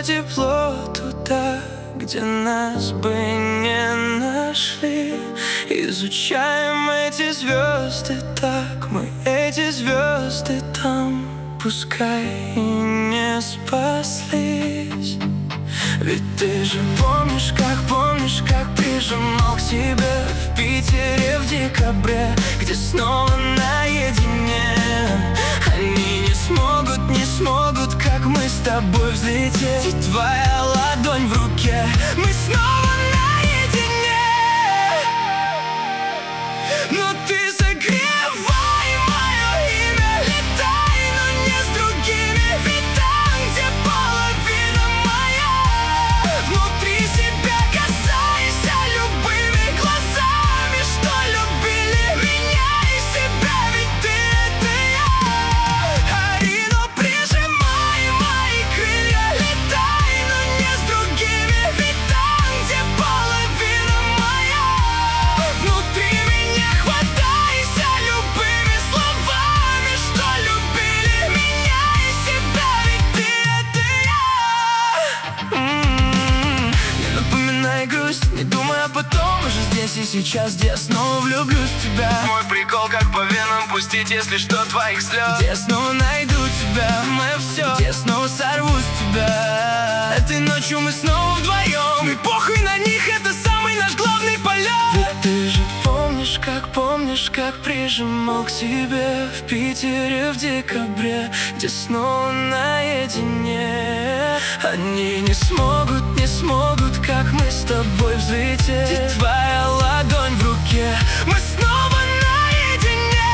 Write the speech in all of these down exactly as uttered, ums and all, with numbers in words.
тепло туда, где нас бы не нашли. Изучаем эти звезды так, мы эти звезды там, пускай и не спаслись. Ведь ты же помнишь, как, помнишь, как прижимал к себе в Питере в декабре, где снова наедине. Они не смогут, не смогут, как мы с тобой взлететь. И твоя ладонь в руке, мы снова наедине. Но ты согревай мое имя, летай, но не с другими. Ведь там, где половина моя, внутри себя касайся любыми глазами, что любили меня и себя. Ведь ты — это я. Ари, но прижимай мои крылья, летай, но не с другими. Ведь там, где половина моя, внутри меня хватайся любыми словами, что любили меня и себя. Ведь ты — это я. М-м-м. Не напоминай грусть, не думай о потом, уже здесь и сейчас, где я снова влюблюсь в тебя. Мой прикол, как по венам пустить, если что, твоих слез. Где я снова найду тебя, мое все, где я снова сорву с тебя. Этой ночью мы снова вдвоем, и похуй на них, это самый наш главный полет. Ведь ты же помнишь, как, помнишь, как прижимал к себе в Питере в декабре, где снова наедине. Они не смогут, не смогут, как мы с тобой взлететь. И твоя ладонь в руке, мы снова наедине.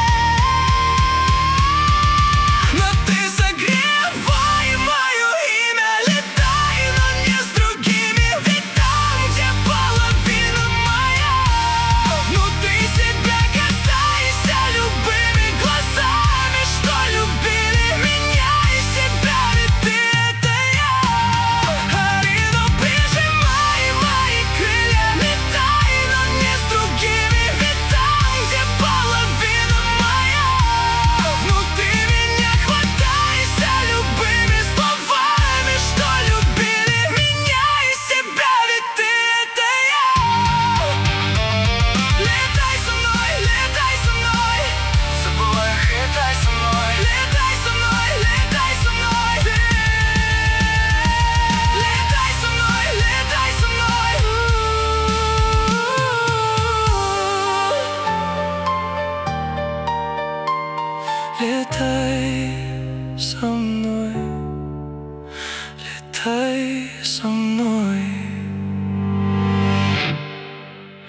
Но ты согревай мое имя, летай, но не с другими. Ведь там, где половина моя, внутри себя касайся любыми глазами, что любили меня и себя. Ведь ты — это я. Ари, но прижимай мои крылья, летай, но не с другими. Ведь там, где половина моя, внутри меня хватайся любыми словами, что любили меня и себя. Ведь ты — это я. Летай со мной, летай со мной, Забывай, летай со мной. летай со мной, летай со мной. Ты летай со мной, летай со мной. Летай со мной, летай со мной.